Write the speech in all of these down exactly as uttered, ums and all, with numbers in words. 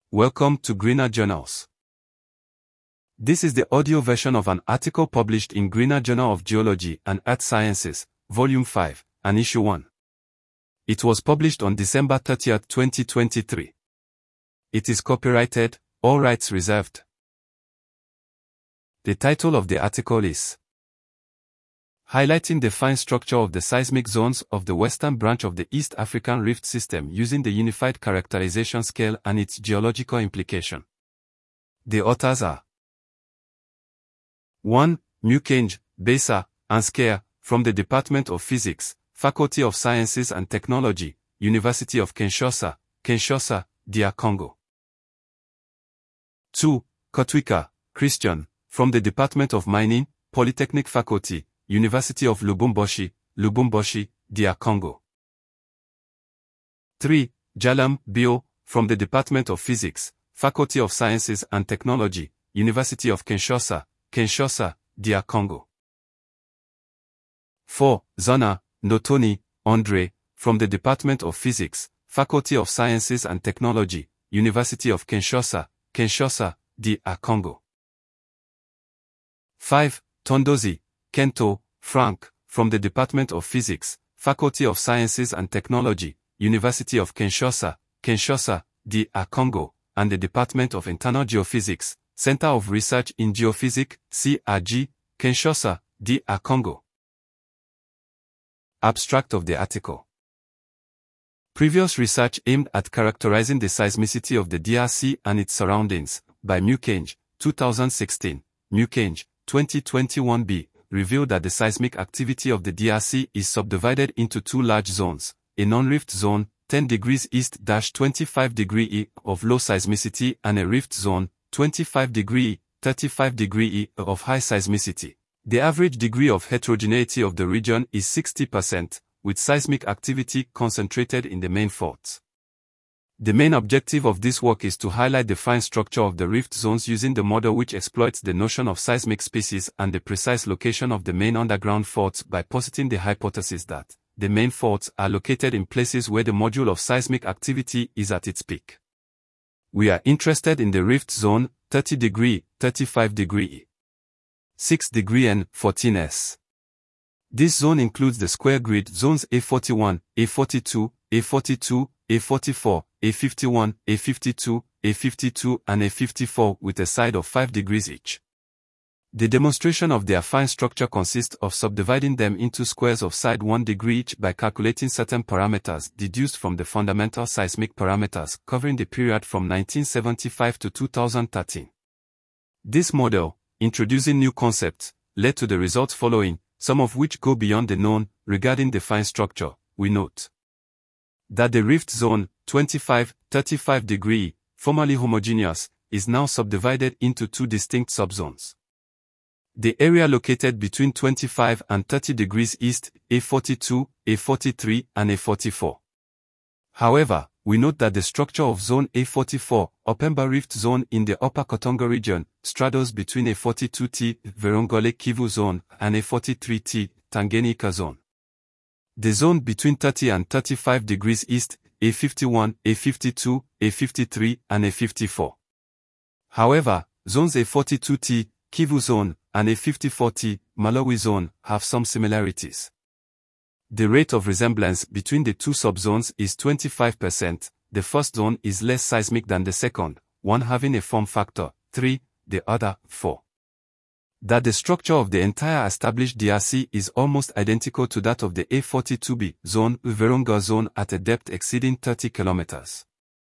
Welcome to Greener Journals. This is the audio version of an article published in Greener Journal of Geology and Earth Sciences, Volume five, and Issue one. It was published on December thirtieth, twenty twenty-three. It is copyrighted, all rights reserved. The title of the article is Highlighting the Fine Structure of the Seismic Zones of the Western Branch of the East African Rift System using the Unified Characterization Scale and its Geological Implication. The authors are one. Mukange, Besa, and Skea, from the Department of Physics, Faculty of Sciences and Technology, University of Kinshasa, Kinshasa, D R Congo. two. Kotwika, Christian, from the Department of Mining, Polytechnic Faculty, University of Lubumbashi, Lubumbashi, D R Congo. three. Jalam, Bio, from the Department of Physics, Faculty of Sciences and Technology, University of Kinshasa, Kinshasa, D R Congo. four. Zona, Notoni, Andre, from the Department of Physics, Faculty of Sciences and Technology, University of Kinshasa, Kinshasa, D R Congo. five. Tondozi, Kento, Frank, from the Department of Physics, Faculty of Sciences and Technology, University of Kinshasa, Kinshasa, D R Congo, and the Department of Internal Geophysics, Center of Research in Geophysics, C R G, Kinshasa, D R Congo. Abstract of the article. Previous research aimed at characterizing the seismicity of the D R C and its surroundings, by Mukange, two thousand sixteen, Mukange, twenty twenty-one b, revealed that the seismic activity of the D R C is subdivided into two large zones, a non-rift zone, ten degrees east to twenty-five degrees E, of low seismicity, and a rift zone, twenty-five degrees E, thirty-five degrees E, of high seismicity. The average degree of heterogeneity of the region is sixty percent, with seismic activity concentrated in the main faults. The main objective of this work is to highlight the fine structure of the rift zones using the model which exploits the notion of seismic species and the precise location of the main underground faults by positing the hypothesis that the main faults are located in places where the module of seismic activity is at its peak. We are interested in the rift zone, thirty degrees, thirty-five degrees E, six degrees N, fourteen S. This zone includes the square grid zones A forty-one, A forty-two, A forty-two, A forty-four, A fifty-one, A fifty-two, A fifty-two, and A fifty-four with a side of five degrees each. The demonstration of their fine structure consists of subdividing them into squares of side one degree each by calculating certain parameters deduced from the fundamental seismic parameters covering the period from nineteen seventy-five to two thousand thirteen. This model, introducing new concepts, led to the results following, some of which go beyond the known. Regarding the fine structure, we note that the rift zone, twenty-five, thirty-five degrees, formerly homogeneous, is now subdivided into two distinct subzones. The area located between twenty-five and thirty degrees east, A forty-two, A forty-three, and A forty-four. However, we note that the structure of zone A forty-four, Upemba Rift Zone in the Upper Katongo region, straddles between A forty-two T, Virongole Kivu Zone, and A forty-three T, Tanganyika Zone. The zone between thirty and thirty-five degrees east, A fifty-one, A fifty-two, A fifty-three, and A fifty-four. However, zones A forty-two T, Kivu Zone, and A fifty-four T, Malawi Zone, have some similarities. The rate of resemblance between the two subzones is twenty-five percent, the first zone is less seismic than the second, one having a form factor, three, the other, four. That the structure of the entire established D R C is almost identical to that of the A forty-two B zone, Virunga Zone at a depth exceeding thirty kilometers.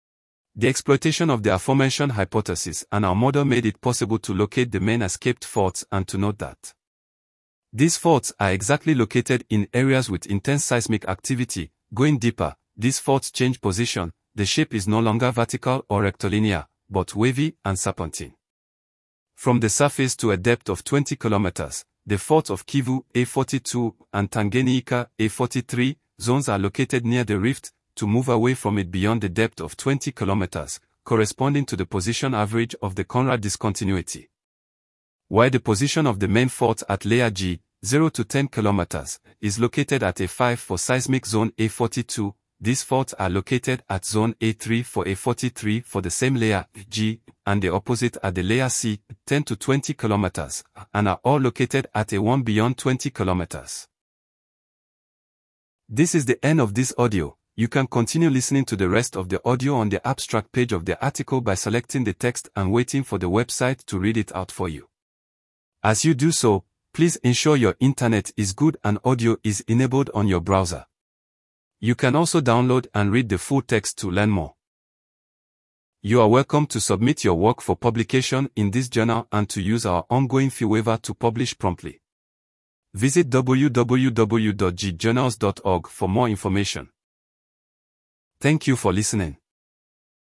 The exploitation of the aforementioned hypothesis and our model made it possible to locate the main escaped faults and to note that these faults are exactly located in areas with intense seismic activity. Going deeper, these faults change position, the shape is no longer vertical or rectilinear, but wavy and serpentine. From the surface to a depth of twenty kilometers, the faults of Kivu, A forty-two, and Tanganyika, A forty-three, zones are located near the rift, to move away from it beyond the depth of twenty kilometers, corresponding to the position average of the Conrad discontinuity. While the position of the main fault at layer G, zero to ten kilometers, is located at A five for seismic zone A forty-two, these faults are located at zone A three for A forty-three for the same layer, G, and the opposite at the layer C, ten to twenty kilometers, and are all located at A one beyond twenty kilometers. This is the end of this audio. You can continue listening to the rest of the audio on the abstract page of the article by selecting the text and waiting for the website to read it out for you. As you do so, please ensure your internet is good and audio is enabled on your browser. You can also download and read the full text to learn more. You are welcome to submit your work for publication in this journal and to use our ongoing fee waiver to publish promptly. Visit w w w dot g journals dot org for more information. Thank you for listening.